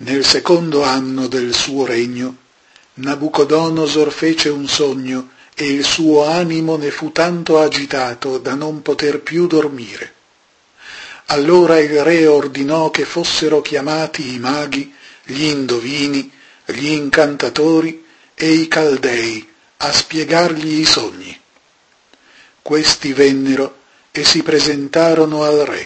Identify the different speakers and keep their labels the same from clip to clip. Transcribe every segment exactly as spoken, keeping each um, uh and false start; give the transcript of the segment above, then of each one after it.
Speaker 1: Nel secondo anno del suo regno, Nabucodonosor fece un sogno e il suo animo ne fu tanto agitato da non poter più dormire. Allora il re ordinò che fossero chiamati i maghi, gli indovini, gli incantatori e i caldei a spiegargli i sogni. Questi vennero e si presentarono al re.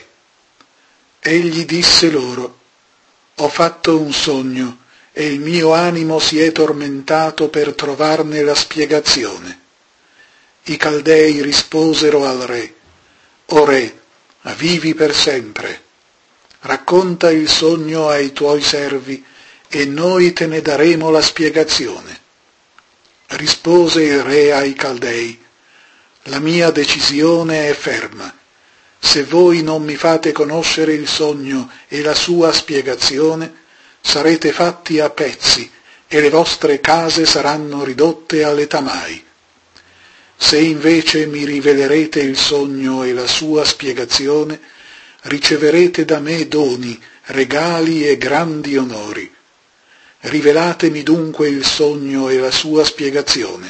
Speaker 1: Egli disse loro: «Ho fatto un sogno e il mio animo si è tormentato per trovarne la spiegazione». I caldei risposero al re: «O re, vivi per sempre. Racconta il sogno ai tuoi servi e noi te ne daremo la spiegazione». Rispose il re ai caldei: «La mia decisione è ferma. Se voi non mi fate conoscere il sogno e la sua spiegazione, sarete fatti a pezzi e le vostre case saranno ridotte alle tamai. Se invece mi rivelerete il sogno e la sua spiegazione, riceverete da me doni, regali e grandi onori. Rivelatemi dunque il sogno e la sua spiegazione».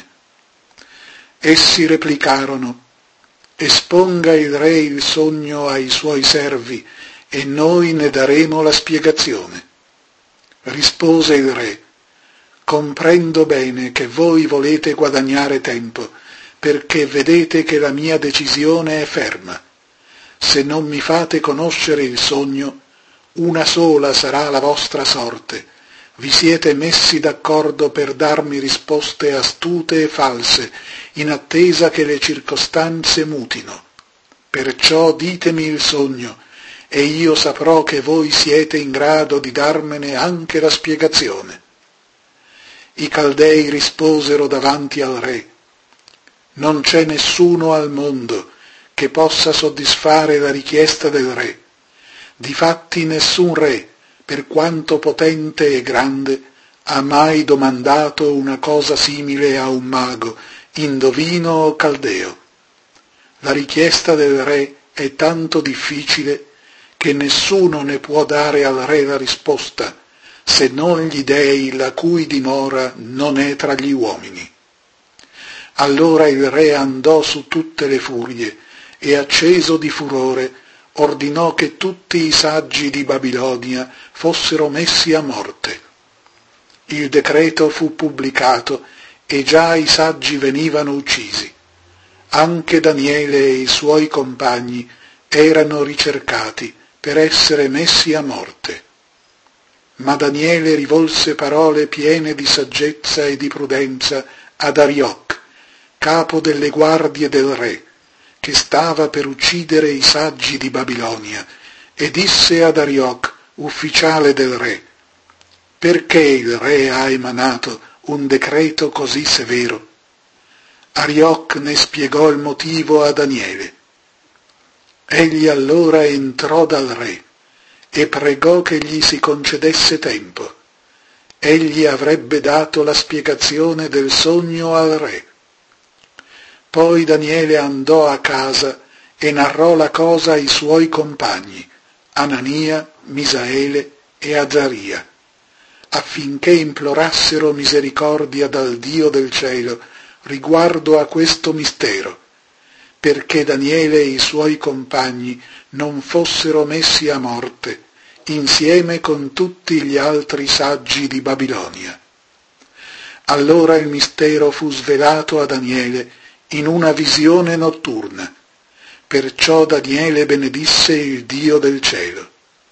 Speaker 1: Essi replicarono: «Esponga il re il sogno ai suoi servi e noi ne daremo la spiegazione». Rispose il re: «Comprendo bene che voi volete guadagnare tempo, perché vedete che la mia decisione è ferma. Se non mi fate conoscere il sogno, una sola sarà la vostra sorte. Vi siete messi d'accordo per darmi risposte astute e false, in attesa che le circostanze mutino. Perciò ditemi il sogno, e io saprò che voi siete in grado di darmene anche la spiegazione». I caldei risposero davanti al re: «Non c'è nessuno al mondo che possa soddisfare la richiesta del re. Difatti nessun re, per quanto potente e grande, ha mai domandato una cosa simile a un mago, indovino o caldeo. La richiesta del re è tanto difficile che nessuno ne può dare al re la risposta, se non gli dei la cui dimora non è tra gli uomini». Allora il re andò su tutte le furie e, acceso di furore, ordinò che tutti i saggi di Babilonia fossero messi a morte. Il decreto fu pubblicato e già i saggi venivano uccisi. Anche Daniele e i suoi compagni erano ricercati per essere messi a morte. Ma Daniele rivolse parole piene di saggezza e di prudenza ad Arioc, capo delle guardie del re, che stava per uccidere i saggi di Babilonia, e disse ad Arioc, ufficiale del re: «Perché il re ha emanato un decreto così severo?» Arioc ne spiegò il motivo a Daniele. Egli allora entrò dal re e pregò che gli si concedesse tempo. Egli avrebbe dato la spiegazione del sogno al re. Poi Daniele andò a casa e narrò la cosa ai suoi compagni, Anania, Misaele e Azaria, affinché implorassero misericordia dal Dio del cielo riguardo a questo mistero, perché Daniele e i suoi compagni non fossero messi a morte, insieme con tutti gli altri saggi di Babilonia. Allora il mistero fu svelato a Daniele in una visione notturna. Perciò Daniele benedisse il Dio del cielo.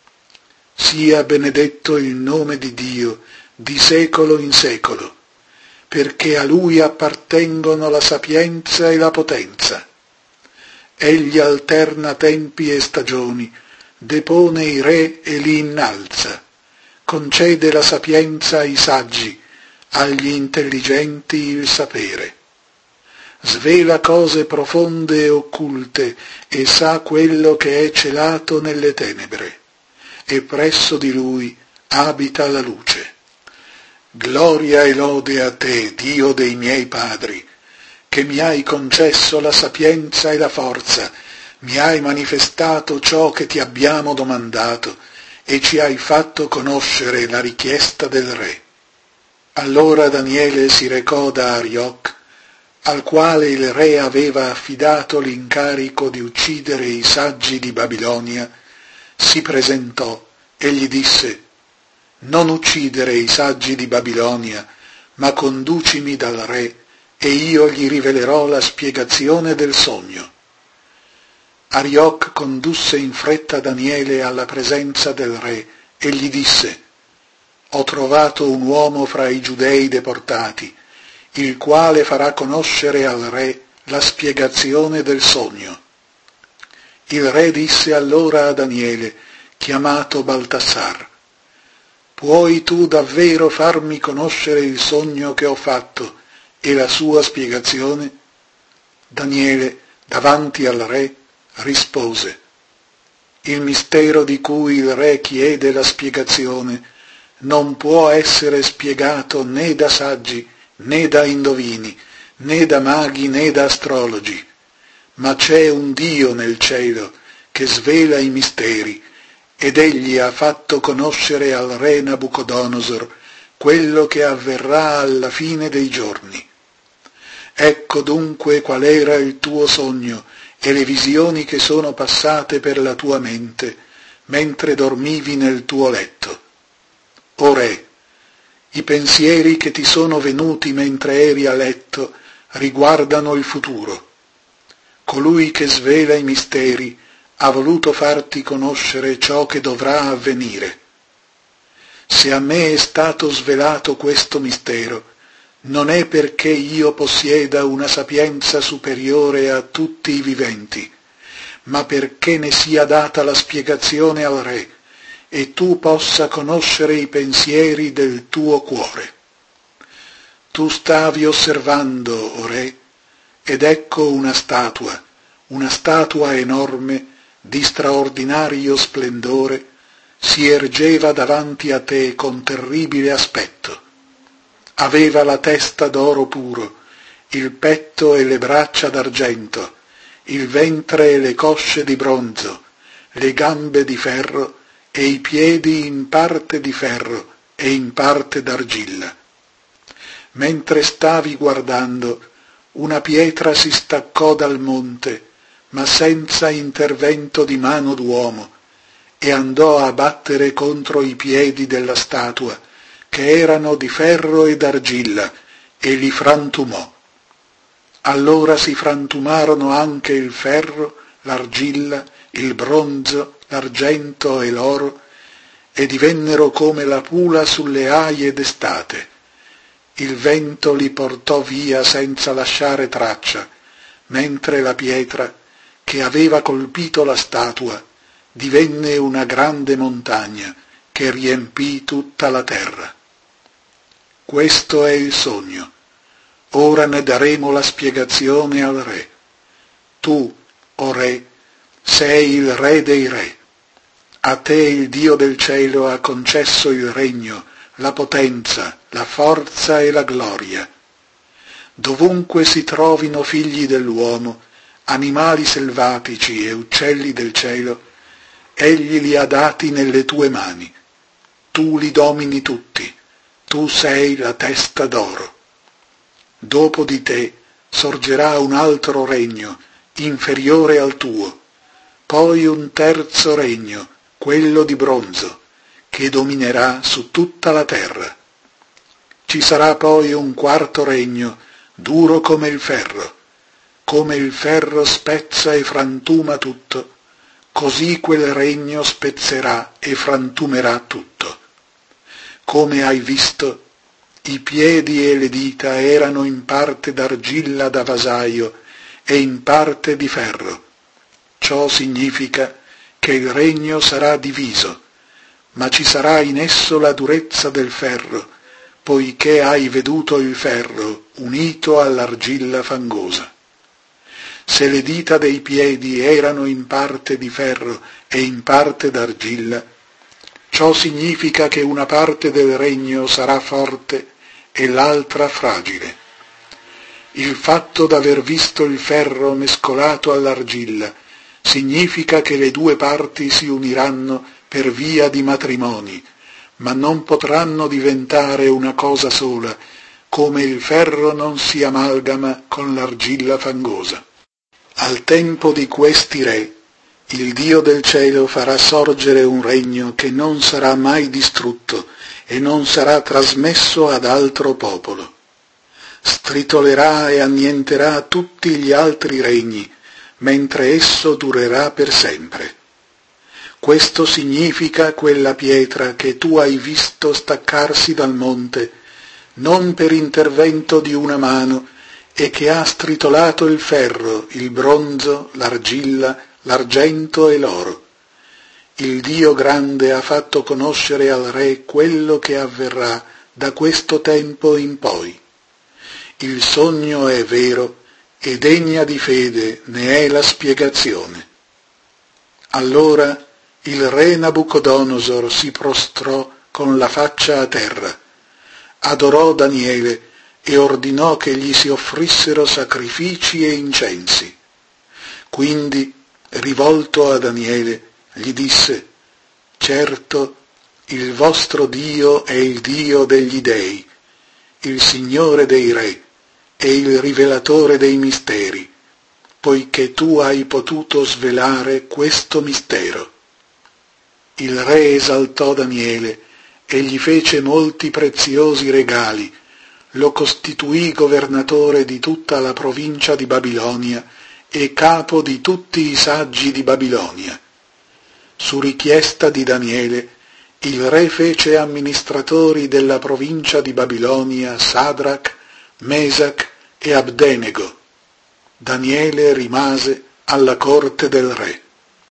Speaker 1: Sia benedetto il nome di Dio di secolo in secolo, perché a Lui appartengono la sapienza e la potenza. Egli alterna tempi e stagioni, depone i re e li innalza, concede la sapienza ai saggi, agli intelligenti il sapere. Svela cose profonde e occulte e sa quello che è celato nelle tenebre, e presso di lui abita la luce. Gloria e lode a te, Dio dei miei padri, che mi hai concesso la sapienza e la forza, mi hai manifestato ciò che ti abbiamo domandato, e ci hai fatto conoscere la richiesta del re. Allora Daniele si recò da Arioc, al quale il re aveva affidato l'incarico di uccidere i saggi di Babilonia, si presentò e gli disse: «Non uccidere i saggi di Babilonia, ma conducimi dal re, e io gli rivelerò la spiegazione del sogno». Arioc condusse in fretta Daniele alla presenza del re e gli disse: «Ho trovato un uomo fra i giudei deportati, il quale farà conoscere al re la spiegazione del sogno». Il re disse allora a Daniele, chiamato Baltassar: «Puoi tu davvero farmi conoscere il sogno che ho fatto e la sua spiegazione?» Daniele, davanti al re, rispose: «Il mistero di cui il re chiede la spiegazione non può essere spiegato né da saggi, né da indovini, né da maghi, né da astrologi, ma c'è un Dio nel cielo che svela i misteri, ed egli ha fatto conoscere al re Nabucodonosor quello che avverrà alla fine dei giorni. Ecco dunque qual era il tuo sogno e le visioni che sono passate per la tua mente mentre dormivi nel tuo letto. O re, i pensieri che ti sono venuti mentre eri a letto riguardano il futuro. Colui che svela i misteri ha voluto farti conoscere ciò che dovrà avvenire. Se a me è stato svelato questo mistero, non è perché io possieda una sapienza superiore a tutti i viventi, ma perché ne sia data la spiegazione al re, e tu possa conoscere i pensieri del tuo cuore. Tu stavi osservando, o re, ed ecco una statua, una statua enorme, di straordinario splendore, si ergeva davanti a te con terribile aspetto. Aveva la testa d'oro puro, il petto e le braccia d'argento, il ventre e le cosce di bronzo, le gambe di ferro e i piedi in parte di ferro e in parte d'argilla. Mentre stavi guardando, una pietra si staccò dal monte, ma senza intervento di mano d'uomo, e andò a battere contro i piedi della statua, che erano di ferro e d'argilla, e li frantumò. Allora si frantumarono anche il ferro, l'argilla, il bronzo, l'argento e l'oro, e divennero come la pula sulle aie d'estate. Il vento li portò via senza lasciare traccia, mentre la pietra, che aveva colpito la statua, divenne una grande montagna che riempì tutta la terra. Questo è il sogno. Ora ne daremo la spiegazione al re. Tu, o re, sei il re dei re. A te il Dio del cielo ha concesso il regno, la potenza, la forza e la gloria. Dovunque si trovino figli dell'uomo, animali selvatici e uccelli del cielo, egli li ha dati nelle tue mani. Tu li domini tutti, tu sei la testa d'oro. Dopo di te sorgerà un altro regno, inferiore al tuo, poi un terzo regno, quello di bronzo, che dominerà su tutta la terra. Ci sarà poi un quarto regno, duro come il ferro. Come il ferro spezza e frantuma tutto, così quel regno spezzerà e frantumerà tutto. Come hai visto, i piedi e le dita erano in parte d'argilla da vasaio e in parte di ferro. Ciò significa che il regno sarà diviso, ma ci sarà in esso la durezza del ferro, poiché hai veduto il ferro unito all'argilla fangosa. Se le dita dei piedi erano in parte di ferro e in parte d'argilla, ciò significa che una parte del regno sarà forte e l'altra fragile. Il fatto d'aver visto il ferro mescolato all'argilla significa che le due parti si uniranno per via di matrimoni, ma non potranno diventare una cosa sola, come il ferro non si amalgama con l'argilla fangosa. Al tempo di questi re, il Dio del cielo farà sorgere un regno che non sarà mai distrutto e non sarà trasmesso ad altro popolo. Stritolerà e annienterà tutti gli altri regni, mentre esso durerà per sempre. Questo significa quella pietra che tu hai visto staccarsi dal monte, non per intervento di una mano, e che ha stritolato il ferro, il bronzo, l'argilla, l'argento e l'oro. Il Dio grande ha fatto conoscere al re quello che avverrà da questo tempo in poi. Il sogno è vero e degna di fede ne è la spiegazione. Allora il re Nabucodonosor si prostrò con la faccia a terra, adorò Daniele e ordinò che gli si offrissero sacrifici e incensi. Quindi, rivolto a Daniele, gli disse: certo, il vostro Dio è il Dio degli dei, il Signore dei re e il rivelatore dei misteri, poiché tu hai potuto svelare questo mistero. Il re esaltò Daniele e gli fece molti preziosi regali, lo costituì governatore di tutta la provincia di Babilonia e capo di tutti i saggi di Babilonia. Su richiesta di Daniele, il re fece amministratori della provincia di Babilonia Sadrach, Mesach e Abdenego. Daniele rimase alla corte del re.